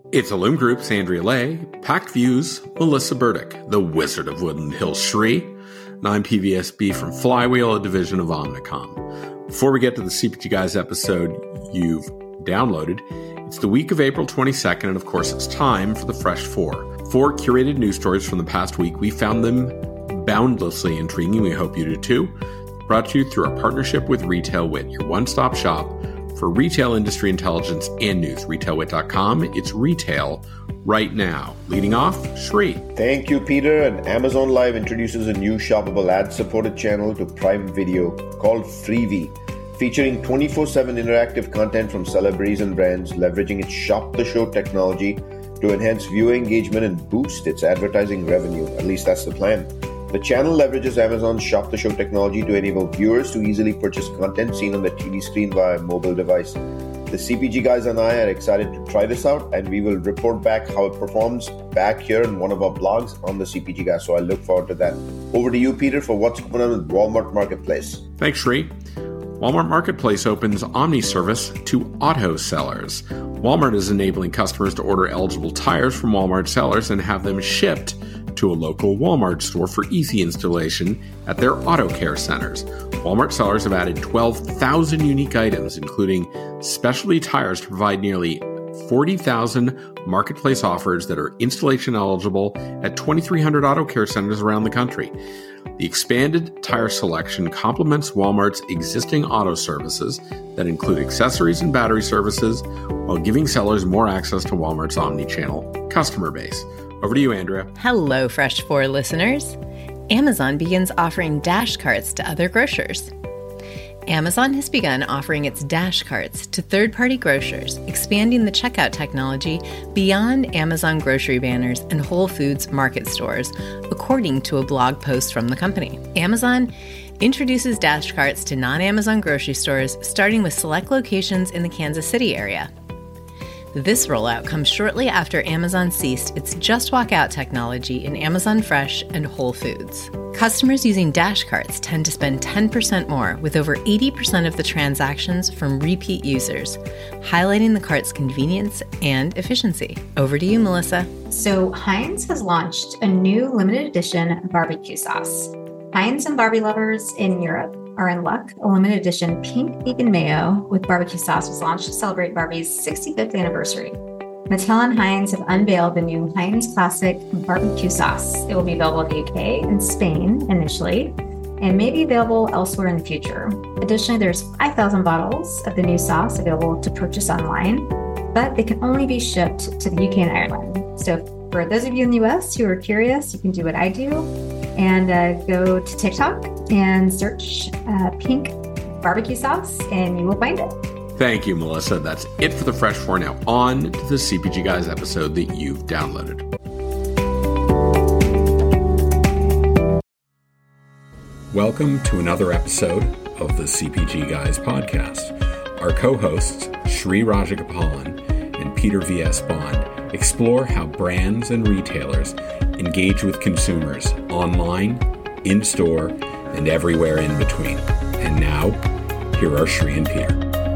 It's Illume Group's Andrea Lay, Pact Views, Melissa Burdick, the Wizard of Woodland Hills Shri, and I'm PVSB from Flywheel, a division of Omnicom. Before we get to the CPG Guys episode you've downloaded, it's the week of April 22nd, and of course it's time for the Fresh Four. Four curated news stories from the past week. We found them boundlessly intriguing. We hope you do too. Brought to you through our partnership with Retail Wit, your one-stop shop for retail industry intelligence and news. RetailWit.com. It's retail right now. Leading off, Shri. Thank you, Peter. And Amazon Live introduces a new shoppable ad-supported channel to Prime Video called Freevee, featuring 24/7 interactive content from celebrities and brands, leveraging its Shop the Show technology to enhance viewer engagement and boost its advertising revenue. At least that's the plan. The channel leverages Amazon's Shop the Show technology to enable viewers to easily purchase content seen on the TV screen via a mobile device. The CPG Guys and I are excited to try this out, and we will report back how it performs back here in one of our blogs on the CPG Guys. So I look forward to that. Over to you, Peter, for what's going on with Walmart Marketplace. Thanks, Shri. Walmart Marketplace opens Omni service to auto sellers. Walmart is enabling customers to order eligible tires from Walmart sellers and have them shipped to a local Walmart store for easy installation at their auto care centers. Walmart sellers have added 12,000 unique items, including specialty tires, to provide nearly 40,000 marketplace offers that are installation eligible at 2,300 auto care centers around the country. The expanded tire selection complements Walmart's existing auto services that include accessories and battery services, while giving sellers more access to Walmart's omni-channel customer base. Over to you, Andrea. Hello, Fresh 4 listeners. Amazon begins offering Dash Carts to other grocers. Amazon has begun offering its Dash Carts to third-party grocers, expanding the checkout technology beyond Amazon grocery banners and Whole Foods market stores, according to a blog post from the company. Amazon introduces Dash Carts to non-Amazon grocery stores, starting with select locations in the Kansas City area. This rollout comes shortly after Amazon ceased its Just Walk Out technology in Amazon Fresh and Whole Foods. Customers using Dash Carts tend to spend 10% more, with over 80% of the transactions from repeat users, highlighting the cart's convenience and efficiency. Over to you, Melissa. So Heinz has launched a new limited edition barbecue sauce. Heinz and Barbie lovers in Europe are in luck. A limited edition pink vegan mayo with barbecue sauce was launched to celebrate Barbie's 65th anniversary. Mattel and Heinz have unveiled the new Heinz Classic barbecue sauce. It will be available in the UK and Spain initially, and may be available elsewhere in the future. Additionally, there's 5,000 bottles of the new sauce available to purchase online, but they can only be shipped to the UK and Ireland. So for those of you in the US who are curious, you can do what I do and go to TikTok and search pink barbecue sauce, and you will find it. Thank you, Melissa. That's it for the Fresh Four. Now on to the CPG Guys episode that you've downloaded. Welcome to another episode of the CPG Guys podcast. Our co-hosts, Shri Rajagopalan and Peter V.S. Bond, explore how brands and retailers engage with consumers online, in-store, and everywhere in between. And now, here are Shri and Peter.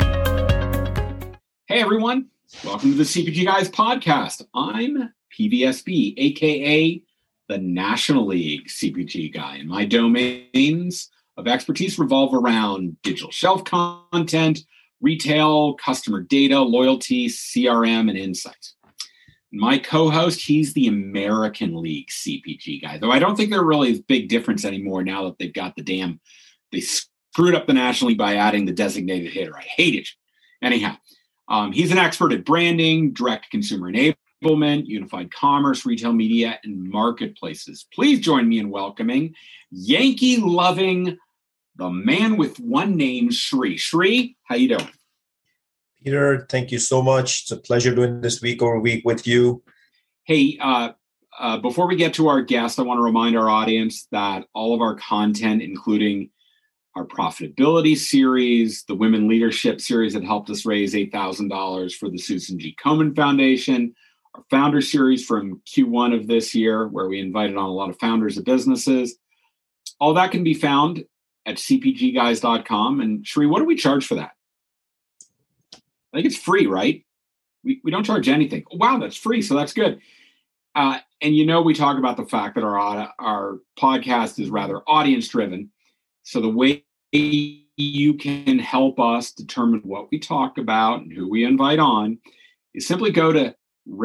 Hey, everyone. Welcome to the CPG Guys podcast. I'm PVSB, a.k.a. the National League CPG Guy, and my domains of expertise revolve around digital shelf content, retail, customer data, loyalty, CRM, and insights. My co-host, he's the American League CPG Guy, though I don't think there really is a big difference anymore now that they've got they screwed up the National League by adding the designated hitter. I hate it. Anyhow, he's an expert at branding, direct-to-consumer enablement, unified commerce, retail media, and marketplaces. Please join me in welcoming Yankee-loving, the man with one name, Shri. Shri, how you doing? Peter, thank you so much. It's a pleasure doing this week over week with you. Hey, before we get to our guest, I want to remind our audience that all of our content, including our profitability series, the women leadership series that helped us raise $8,000 for the Susan G. Komen Foundation, our founder series from Q1 of this year, where we invited on a lot of founders of businesses, all that can be found at cpgguys.com. And Shri, what do we charge for that? I think it's free, right? We don't charge anything. Wow, that's free. So that's good. And we talk about the fact that our podcast is rather audience driven. So the way you can help us determine what we talk about and who we invite on is simply go to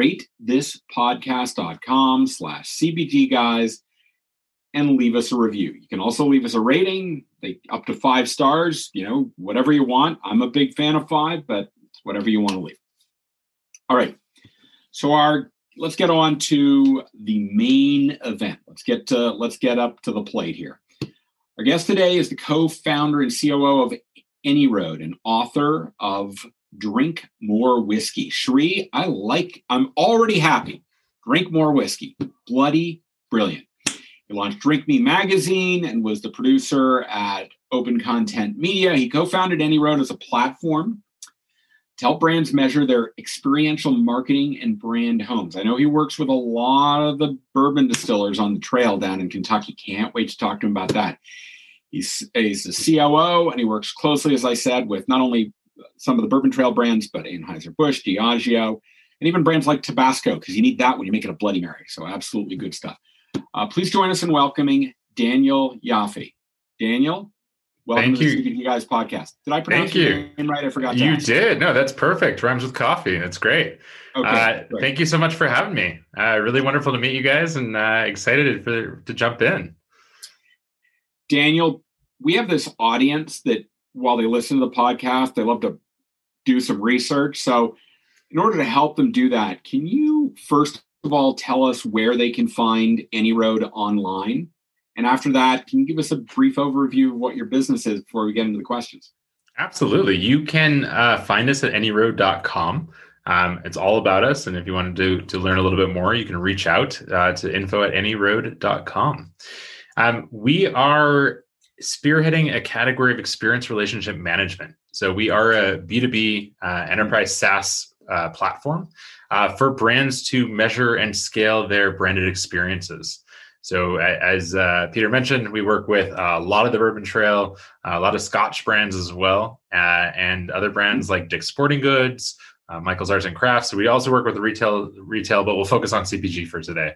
ratethispodcast.com/CPG guys and leave us a review. You can also leave us a rating, up to 5 stars, whatever you want. I'm a big fan of 5, but it's whatever you want to leave. All right. So let's get on to the main event. Let's get up to the plate here. Our guest today is the co-founder and COO of Any Road, and author of Drink More Whiskey. Sri, I'm already happy. Drink More Whiskey. Bloody brilliant. He launched Drink Me magazine and was the producer at Open Content Media. He co-founded Any Road as a platform to help brands measure their experiential marketing and brand homes. I know he works with a lot of the bourbon distillers on the trail down in Kentucky. Can't wait to talk to him about that. He's the COO, and he works closely, as I said, with not only some of the Bourbon Trail brands, but Anheuser-Busch, Diageo, and even brands like Tabasco, because you need that when you make it a Bloody Mary. So absolutely good stuff. Please join us in welcoming Daniel Yaffe. Daniel, welcome to the CPG Guys podcast. Did I pronounce your name right? I forgot to ask. You did. No, that's perfect. Rhymes with coffee. That's great. Okay, great. Thank you so much for having me. Really wonderful to meet you guys, and excited to jump in. Daniel, we have this audience that while they listen to the podcast, they love to do some research. So in order to help them do that, can you first of all tell us where they can find Any Road online? And after that, can you give us a brief overview of what your business is before we get into the questions? Absolutely. You can find us at anyroad.com. It's all about us. And if you want to learn a little bit more, you can reach out to info@anyroad.com. We are spearheading a category of experience relationship management. So we are a B2B enterprise SaaS platform for brands to measure and scale their branded experiences. So as Peter mentioned, we work with a lot of the Bourbon Trail, a lot of Scotch brands as well, and other brands like Dick's Sporting Goods, Michael's Arts and Crafts. So we also work with retail, but we'll focus on CPG for today.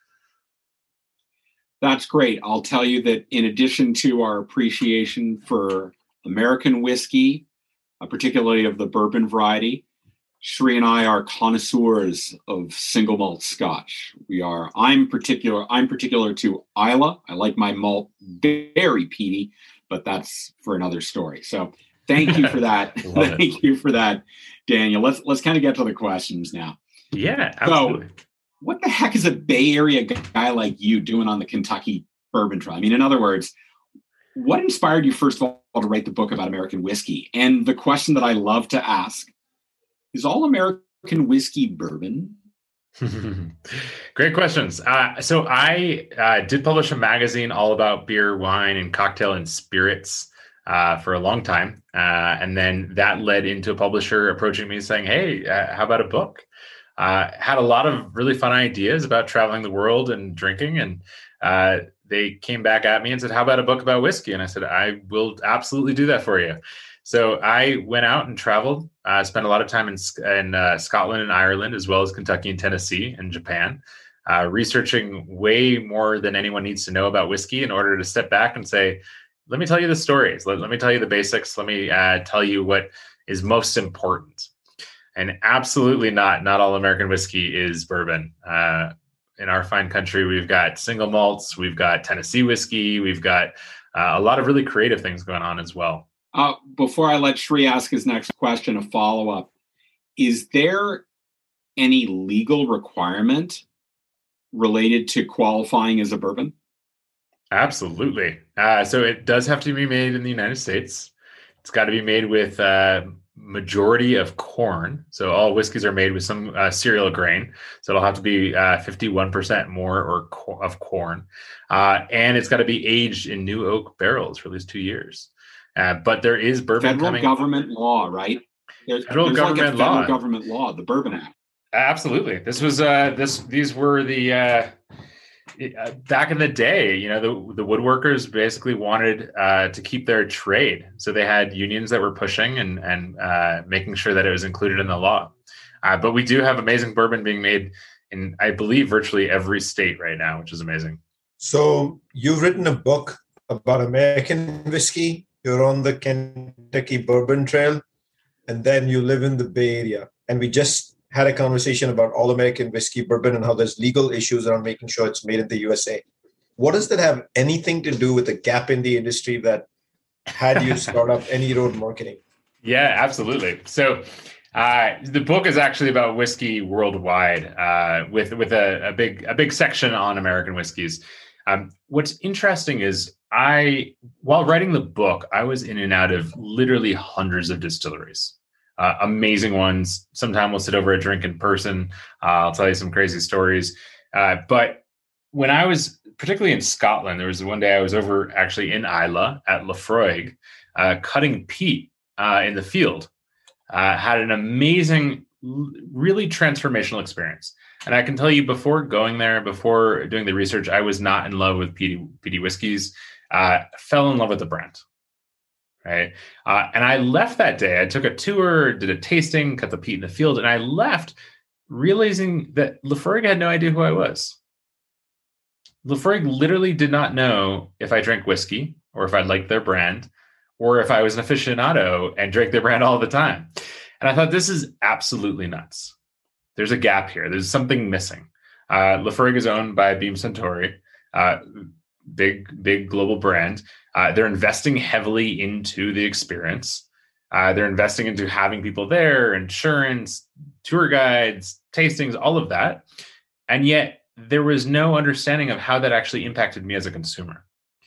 That's great. I'll tell you that in addition to our appreciation for American whiskey, particularly of the bourbon variety, Sri and I are connoisseurs of single malt Scotch. I'm particular to Islay. I like my malt very peaty, but that's for another story. So thank you for that. Thank you for that, Daniel. Let's kind of get to the questions now. Yeah, absolutely. So, what the heck is a Bay Area guy like you doing on the Kentucky Bourbon Trail? I mean, in other words, what inspired you, first of all, to write the book about American whiskey? And the question that I love to ask, is all American whiskey bourbon? Great questions. So I did publish a magazine all about beer, wine, and cocktail and spirits for a long time. And then that led into a publisher approaching me saying, hey, how about a book? Had a lot of really fun ideas about traveling the world and drinking. And they came back at me and said, how about a book about whiskey? And I said, I will absolutely do that for you. So I went out and traveled, spent a lot of time in Scotland and Ireland, as well as Kentucky and Tennessee and Japan, researching way more than anyone needs to know about whiskey in order to step back and say, let me tell you the stories. Let me tell you the basics. Let me tell you what is most important. And absolutely not all American whiskey is bourbon. In our fine country, we've got single malts, we've got Tennessee whiskey, we've got a lot of really creative things going on as well. Before I let Sri ask his next question, a follow-up, is there any legal requirement related to qualifying as a bourbon? Absolutely. So it does have to be made in the United States. It's got to be made with majority of corn. So all whiskeys are made with some cereal grain. So it'll have to be 51% more of corn. And it's got to be aged in new oak barrels for at least 2 years. But there is bourbon federal government law, right? There's government law. Federal government law, the Bourbon Act. Absolutely. This was these were the back in the day, the woodworkers basically wanted to keep their trade. So they had unions that were pushing and making sure that it was included in the law. But we do have amazing bourbon being made in, I believe, virtually every state right now, which is amazing. So you've written a book about American whiskey. You're on the Kentucky Bourbon Trail, and then you live in the Bay Area. And we just had a conversation about all American whiskey bourbon and how there's legal issues around making sure it's made in the USA. What does that have anything to do with the gap in the industry that had you start up Any Road Marketing? Yeah, absolutely. So the book is actually about whiskey worldwide, with a big section on American whiskeys. What's interesting is while writing the book, I was in and out of literally hundreds of distilleries, amazing ones. Sometime we'll sit over a drink in person. I'll tell you some crazy stories. But when I was particularly in Scotland, there was one day I was over actually in Islay at Laphroaig, cutting peat in the field. Had an amazing, really transformational experience. And I can tell you, before going there, before doing the research, I was not in love with peaty whiskeys. Fell in love with the brand, right? And I left that day. I took a tour, did a tasting, cut the peat in the field, and I left realizing that Laphroaig had no idea who I was. Laphroaig literally did not know if I drank whiskey or if I liked their brand or if I was an aficionado and drank their brand all the time. And I thought, this is absolutely nuts. There's a gap here. There's something missing. Laphroaig is owned by Beam Suntory, big global brand. They're investing heavily into the experience. They're investing into having people there, insurance, tour guides, tastings, all of that. And yet there was no understanding of how that actually impacted me as a consumer.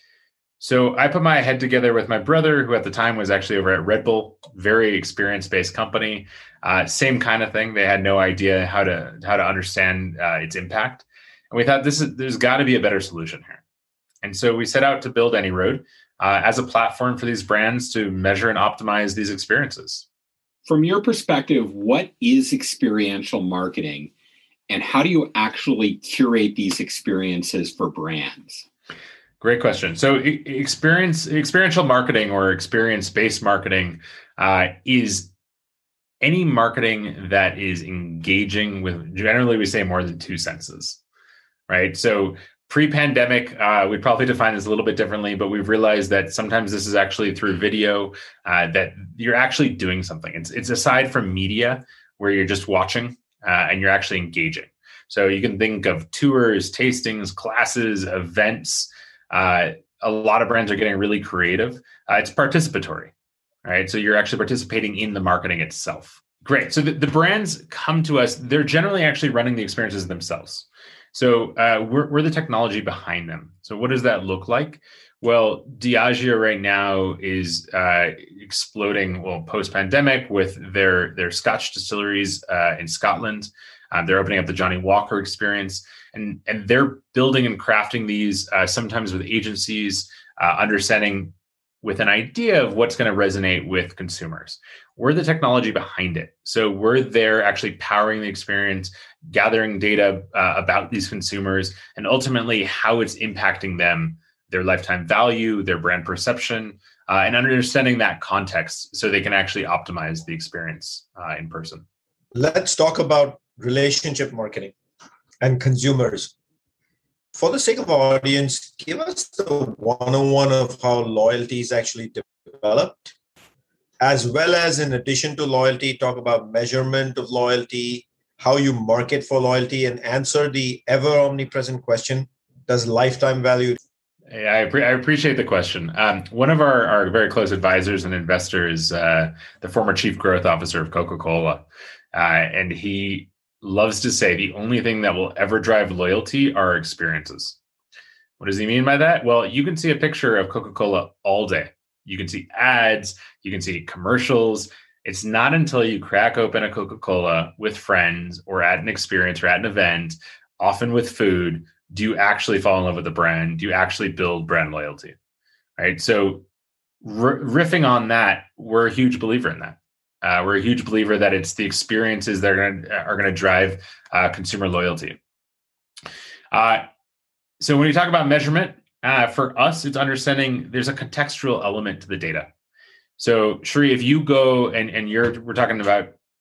So I put my head together with my brother, who at the time was actually over at Red Bull, very experience-based company. Same kind of thing. They had no idea how to understand its impact. And we thought there's got to be a better solution here. And so we set out to build Any Road as a platform for these brands to measure and optimize these experiences. From your perspective, what is experiential marketing, and how do you actually curate these experiences for brands? Great question. So experiential marketing or experience-based marketing is any marketing that is engaging with, generally we say, more than two senses, right? So pre-pandemic, we'd probably define this a little bit differently, but we've realized that sometimes this is actually through video, that you're actually doing something. It's aside from media where you're just watching and you're actually engaging. So you can think of tours, tastings, classes, events. A lot of brands are getting really creative. It's participatory, right? So you're actually participating in the marketing itself. Great. So the brands come to us, they're generally actually running the experiences themselves. So we're the technology behind them. So what does that look like? Well, Diageo right now is exploding, post-pandemic with their Scotch distilleries in Scotland. They're opening up the Johnnie Walker experience, and they're building and crafting these sometimes with agencies, understanding with an idea of what's going to resonate with consumers. We're the technology behind it. So we're there actually powering the experience, gathering data about these consumers, and ultimately how it's impacting them, their lifetime value, their brand perception, and understanding that context so they can actually optimize the experience in person. Let's talk about relationship marketing and consumers. For the sake of our audience, give us the 101 of how loyalty is actually developed, as well as, in addition to loyalty, talk about measurement of loyalty, how you market for loyalty, and answer the ever omnipresent question, does lifetime value? I appreciate the question. One of our very close advisors and investors, the former chief growth officer of Coca-Cola, and he loves to say the only thing that will ever drive loyalty are experiences. What does he mean by that? Well, you can see a picture of Coca-Cola all day. You can see ads, you can see commercials. It's not until you crack open a Coca-Cola with friends or at an experience or at an event, often with food, do you actually fall in love with the brand? Do you actually build brand loyalty? Right? So riffing on that, we're a huge believer in that. We're a huge believer that it's the experiences that are going to drive consumer loyalty. So when you talk about measurement, for us, it's understanding there's a contextual element to the data. So Sri, if you go and we're talking about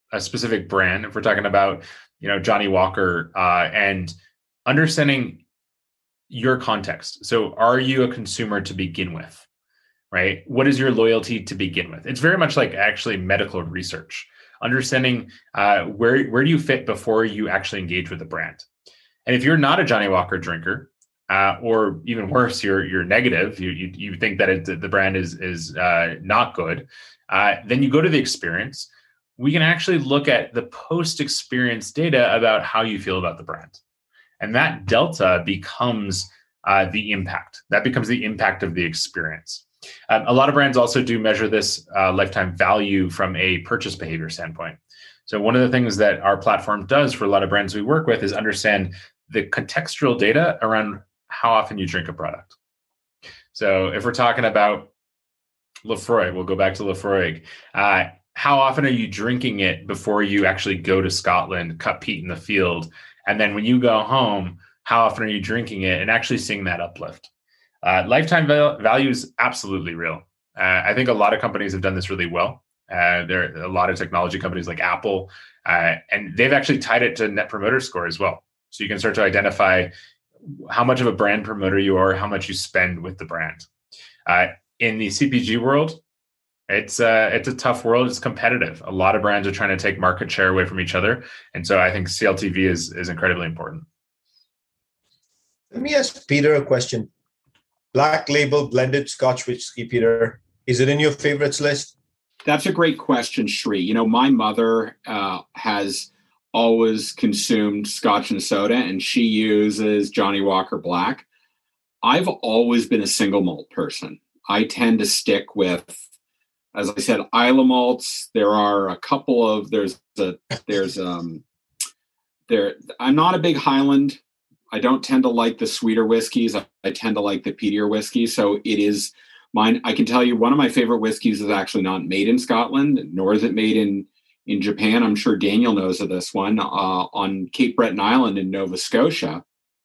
a specific brand, if we're talking about, Johnnie Walker, and understanding your context. So are you a consumer to begin with, right? What is your loyalty to begin with? It's very much like actually medical research, understanding where do you fit before you actually engage with the brand. And if you're not a Johnnie Walker drinker, or even worse, you're negative, you think that the brand is not good, then you go to the experience. We can actually look at the post-experience data about how you feel about the brand. And that delta becomes the impact. That becomes the impact of the experience. A lot of brands also do measure this lifetime value from a purchase behavior standpoint. So one of the things that our platform does for a lot of brands we work with is understand the contextual data around how often you drink a product. So if we're talking about Laphroaig, we'll go back to Laphroaig. How often are you drinking it before you actually go to Scotland, cut peat in the field? And then when you go home, how often are you drinking it and actually seeing that uplift? Lifetime value is absolutely real. I think a lot of companies have done this really well. There are a lot of technology companies like Apple, and they've actually tied it to Net Promoter Score as well. So you can start to identify how much of a brand promoter you are, how much you spend with the brand. In the CPG world, it's a tough world. It's competitive. A lot of brands are trying to take market share away from each other. And so I think CLTV is incredibly important. Let me ask Peter a question. Black Label blended Scotch whiskey, Peter. Is it in your favorites list? That's a great question, Shri. My mother has always consumed Scotch and soda, and she uses Johnnie Walker Black. I've always been a single malt person. I tend to stick with, as I said, Islay malts. There are a couple of I'm not a big Highland. I don't tend to like the sweeter whiskeys. I tend to like the peatier whiskeys. So it is mine. I can tell you one of my favorite whiskeys is actually not made in Scotland, nor is it made in Japan. I'm sure Daniel knows of this one. On Cape Breton Island in Nova Scotia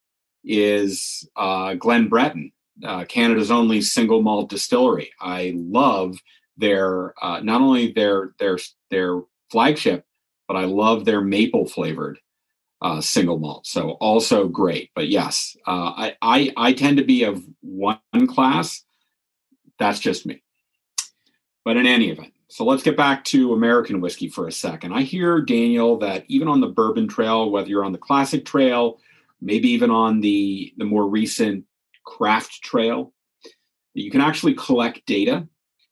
is Glen Breton, Canada's only single malt distillery. I love their not only their flagship, but I love their maple flavored single malt. So also great. But yes, I tend to be of one class. That's just me. But in any event, so let's get back to American whiskey for a second. I hear, Daniel, that even on the bourbon trail, whether you're on the classic trail, maybe even on the more recent craft trail, you can actually collect data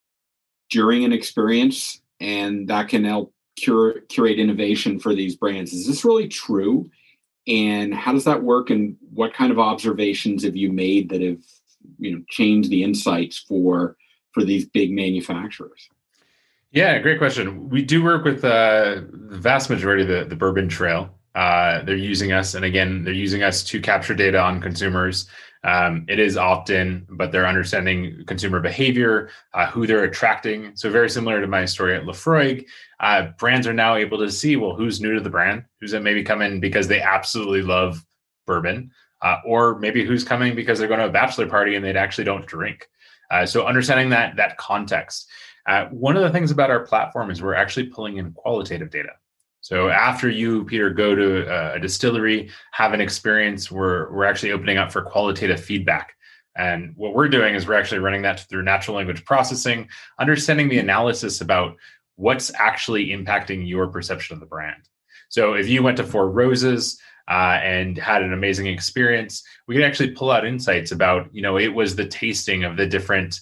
during an experience, and that can help curate innovation for these brands. Is this really true? And how does that work? And what kind of observations have you made that have changed the insights for these big manufacturers? Yeah, great question. We do work with the vast majority of the bourbon trail. They're using us, and again, they're using us to capture data on consumers. It is often, but they're understanding consumer behavior, who they're attracting. So very similar to my story at Laphroaig, brands are now able to see, well, who's new to the brand, who's maybe coming because they absolutely love bourbon, or maybe who's coming because they're going to a bachelor party and they actually don't drink. So understanding that context. One of the things about our platform is we're actually pulling in qualitative data. So after you, Peter, go to a distillery, have an experience, we're actually opening up for qualitative feedback. And what we're doing is we're actually running that through natural language processing, understanding the analysis about what's actually impacting your perception of the brand. So if you went to Four Roses and had an amazing experience, we can actually pull out insights about, it was the tasting of the different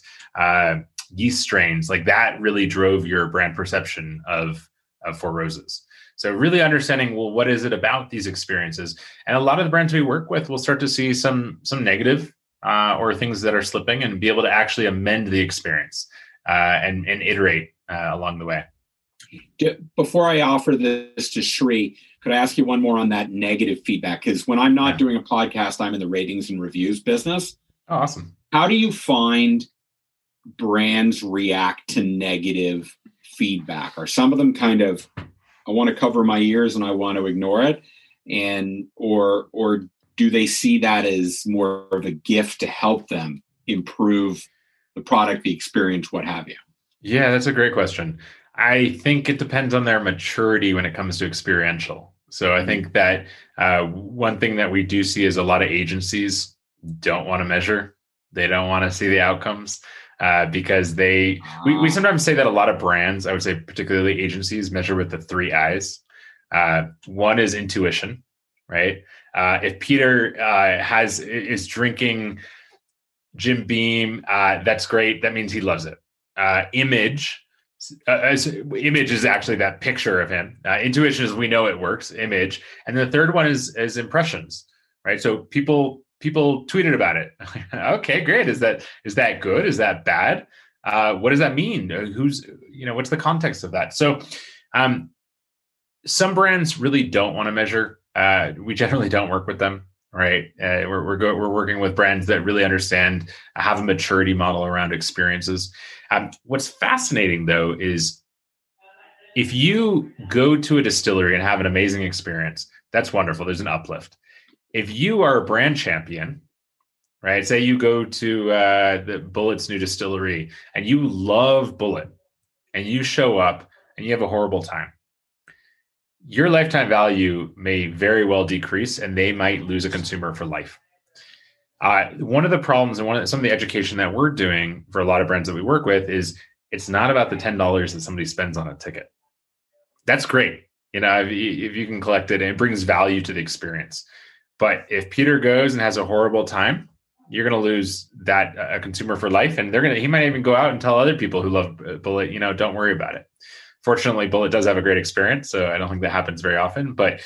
yeast strains, like that really drove your brand perception of Four Roses. So really understanding, well, what is it about these experiences? And a lot of the brands we work with will start to see some negative or things that are slipping and be able to actually amend the experience and iterate along the way. Before I offer this to Shri, could I ask you one more on that negative feedback? Because when I'm not doing a podcast, I'm in the ratings and reviews business. Oh, awesome. How do you find brands react to negative feedback? Are some of them kind of, I want to cover my ears and I want to ignore it, or do they see that as more of a gift to help them improve the product, the experience, what have you? Yeah, that's a great question. I think it depends on their maturity when it comes to experiential. So I think that one thing that we do see is a lot of agencies don't want to measure. They don't want to see the outcomes because we sometimes say that a lot of brands, I would say particularly agencies, measure with the 3 I's. One is intuition, right? If Peter is drinking Jim Beam, that's great. That means he loves it. Image is actually that picture of him. Intuition is we know it works. Image, and the third one is impressions, right? So people tweeted about it. Okay, great. Is that good? Is that bad? What does that mean? What's the context of that? So, some brands really don't want to measure. We generally don't work with them, right? We're working with brands that really understand, have a maturity model around experiences. What's fascinating, though, is if you go to a distillery and have an amazing experience, that's wonderful. There's an uplift. If you are a brand champion, right? Say you go to the Bullet's new distillery and you love Bullet and you show up and you have a horrible time, your lifetime value may very well decrease and they might lose a consumer for life. One of the problems and some of the education that we're doing for a lot of brands that we work with is it's not about the $10 that somebody spends on a ticket. That's great. If you can collect it and it brings value to the experience. But if Peter goes and has a horrible time, you're going to lose that a consumer for life. And he might even go out and tell other people who love Bullet, don't worry about it. Fortunately, Bullet does have a great experience, so I don't think that happens very often, but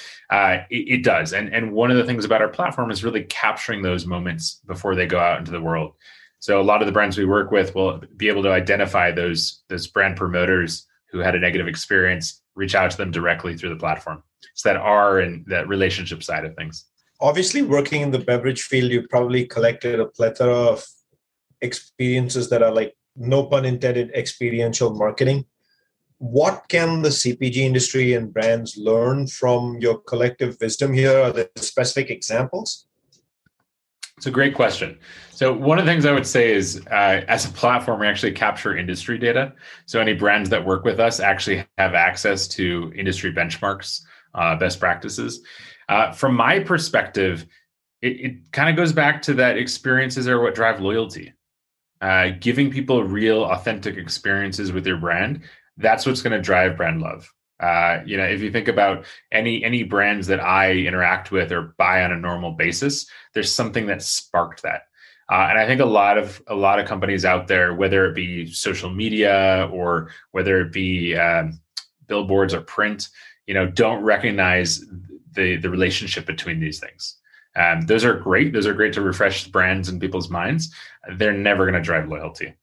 it does. And one of the things about our platform is really capturing those moments before they go out into the world. So a lot of the brands we work with will be able to identify those brand promoters who had a negative experience, reach out to them directly through the platform. So that R and that relationship side of things. Obviously, working in the beverage field, you've probably collected a plethora of experiences that are like, no pun intended, experiential marketing. What can the CPG industry and brands learn from your collective wisdom here? Are there specific examples? It's a great question. So one of the things I would say is, as a platform, we actually capture industry data. So any brands that work with us actually have access to industry benchmarks, best practices. From my perspective, it kind of goes back to that experiences are what drive loyalty. Giving people real, authentic experiences with your brand, that's what's going to drive brand love. If you think about any brands that I interact with or buy on a normal basis, there's something that sparked that. And I think a lot of companies out there, whether it be social media or whether it be billboards or print, don't recognize the relationship between these things. Those are great. Those are great to refresh brands in people's minds. They're never going to drive loyalty.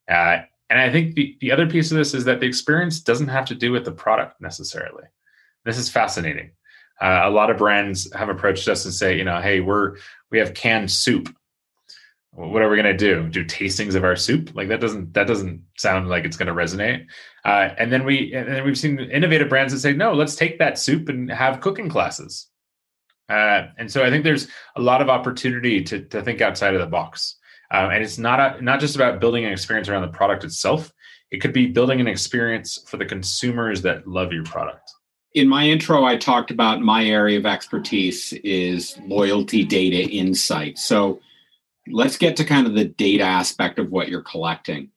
And I think the other piece of this is that the experience doesn't have to do with the product necessarily. This is fascinating. A lot of brands have approached us and say, hey, we have canned soup. What are we going to do? Do tastings of our soup? Like that doesn't sound like it's going to resonate. And then we've seen innovative brands that say, no, let's take that soup and have cooking classes. And so I think there's a lot of opportunity to think outside of the box. And it's not just about building an experience around the product itself. It could be building an experience for the consumers that love your product. In my intro, I talked about my area of expertise is loyalty data insight. So let's get to kind of the data aspect of what you're collecting.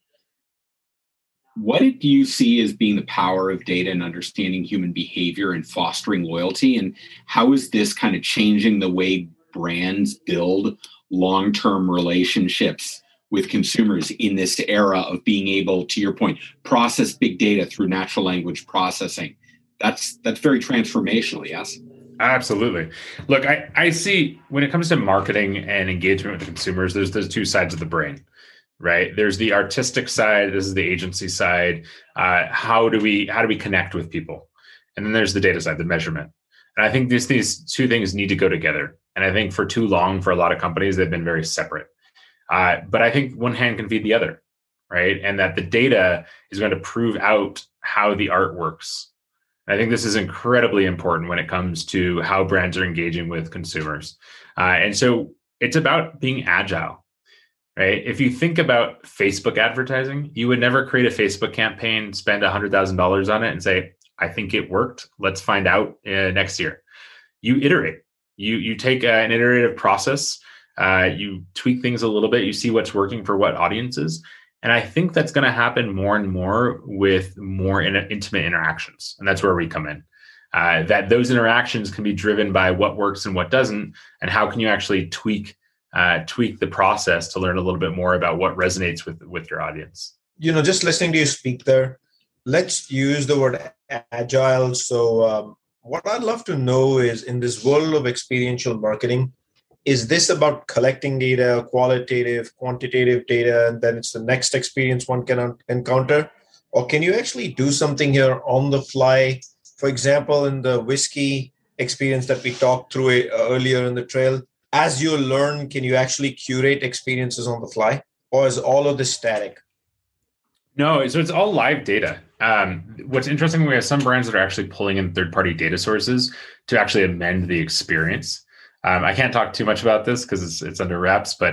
What do you see as being the power of data and understanding human behavior and fostering loyalty? And how is this kind of changing the way brands build long-term relationships with consumers in this era of being able, to your point, process big data through natural language processing? That's very transformational, yes? Absolutely. Look, I see when it comes to marketing and engagement with consumers, there's two sides of the brain, right? There's the artistic side. This is the agency side. How do we connect with people? And then there's the data side, the measurement. And I think these two things need to go together. And I think for too long, for a lot of companies, they've been very separate. But I think one hand can feed the other, right? And that the data is going to prove out how the art works. And I think this is incredibly important when it comes to how brands are engaging with consumers. And so it's about being agile, right? If you think about Facebook advertising, you would never create a Facebook campaign, spend $100,000 on it and say, I think it worked. Let's find out next year. You iterate. You take an iterative process. You tweak things a little bit. You see what's working for what audiences. And I think that's going to happen more and more with more intimate interactions. And that's where we come in. That those interactions can be driven by what works and what doesn't, and how can you actually tweak the process to learn a little bit more about what resonates with your audience. Just listening to you speak there, let's use the word agile. So what I'd love to know is, in this world of experiential marketing, is this about collecting data, qualitative, quantitative data, and then it's the next experience one can encounter? Or can you actually do something here on the fly? For example, in the whiskey experience that we talked through earlier in the trail, as you learn, can you actually curate experiences on the fly? Or is all of this static? No, so it's all live data. What's interesting, we have some brands that are actually pulling in third-party data sources to actually amend the experience. I can't talk too much about this because it's under wraps, but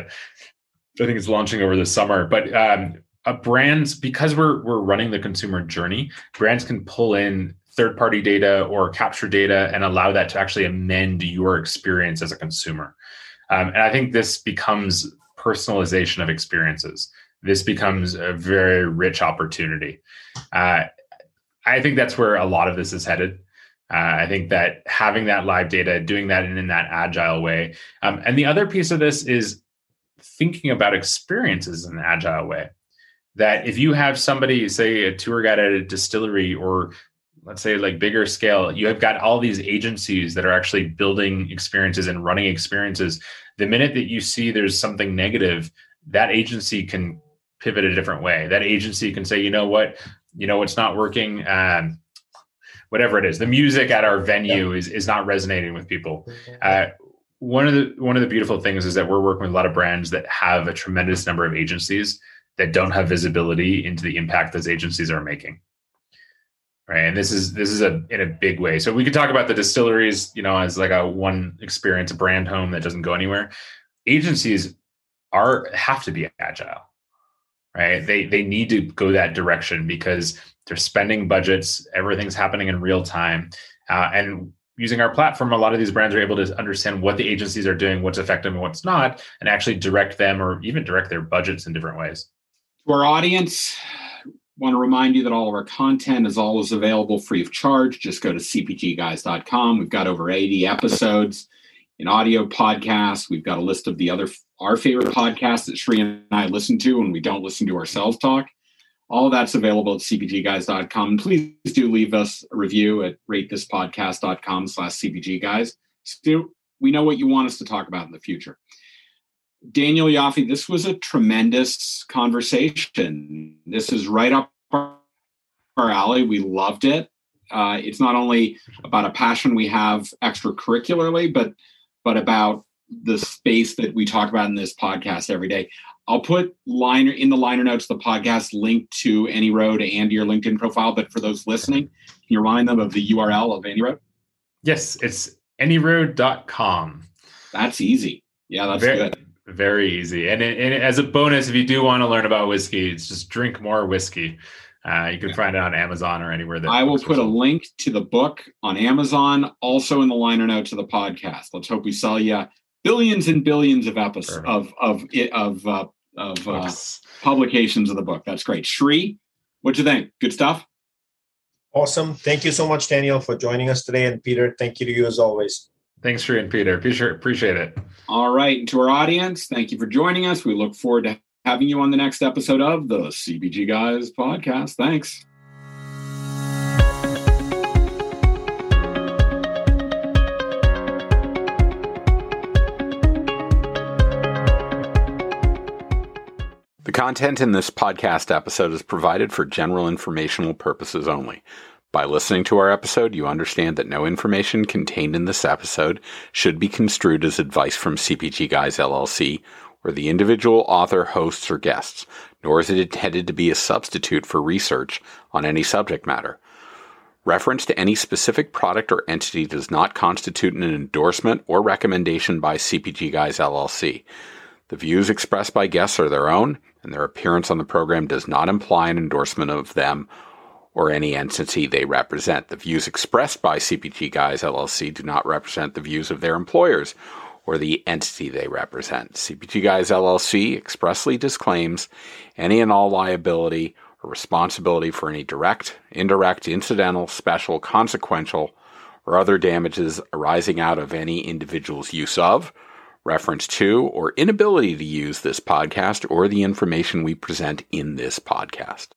I think it's launching over the summer. But brands, because we're running the consumer journey, brands can pull in third-party data or capture data and allow that to actually amend your experience as a consumer. And I think this becomes personalization of experiences. This becomes a very rich opportunity. I think that's where a lot of this is headed. I think that having that live data, doing that in that agile way. And the other piece of this is thinking about experiences in an agile way. That if you have somebody, say a tour guide at a distillery, or let's say like bigger scale, you have got all these agencies that are actually building experiences and running experiences. The minute that you see there's something negative, that agency can pivot a different way. That agency can say, what's not working. Whatever it is, the music at our venue is not resonating with people. One of the beautiful things is that we're working with a lot of brands that have a tremendous number of agencies that don't have visibility into the impact those agencies are making. Right, and this is in a big way. So we could talk about the distilleries, as like a one experience, a brand home that doesn't go anywhere. Agencies have to be agile, right? They need to go that direction because they're spending budgets. Everything's happening in real time. And using our platform, a lot of these brands are able to understand what the agencies are doing, what's effective and what's not, and actually direct them or even direct their budgets in different ways. To our audience, I want to remind you that all of our content is always available free of charge. Just go to cpgguys.com. We've got over 80 episodes in audio podcasts. We've got a list of our favorite podcasts that Sri and I listen to when we don't listen to ourselves talk. All of that's available at cpgguys.com. Please do leave us a review at ratethispodcast.com/cpgguys. Still, we know what you want us to talk about in the future. Daniel Yaffe, this was a tremendous conversation. This is right up our alley. We loved it. It's not only about a passion we have extracurricularly, but about the space that we talk about in this podcast every day. I'll put in the liner notes of the podcast link to AnyRoad and your LinkedIn profile. But for those listening, can you remind them of the URL of AnyRoad? Yes, it's anyroad.com. That's easy. Yeah, that's good. Very easy. And as a bonus, if you do want to learn about whiskey, it's just drink more whiskey. You can find it on Amazon or anywhere. I will put a link to the book on Amazon, also in the liner notes of the podcast. Let's hope we sell you billions and billions of episodes of publications of the book. That's great. Sri, what'd you think? Good stuff? Awesome. Thank you so much, Daniel, for joining us today. And Peter, thank you to you as always. Thanks, Sri and Peter. Appreciate it. All right. And to our audience, thank you for joining us. We look forward to having you on the next episode of the CPG Guys podcast. Thanks. The content in this podcast episode is provided for general informational purposes only. By listening to our episode, you understand that no information contained in this episode should be construed as advice from CPG Guys LLC or the individual author, hosts, or guests, nor is it intended to be a substitute for research on any subject matter. Reference to any specific product or entity does not constitute an endorsement or recommendation by CPG Guys LLC. The views expressed by guests are their own, and their appearance on the program does not imply an endorsement of them or any entity they represent. The views expressed by CPG Guys LLC do not represent the views of their employers or the entity they represent. CPG Guys LLC expressly disclaims any and all liability or responsibility for any direct, indirect, incidental, special, consequential, or other damages arising out of any individual's use of, reference to, or inability to use this podcast or the information we present in this podcast.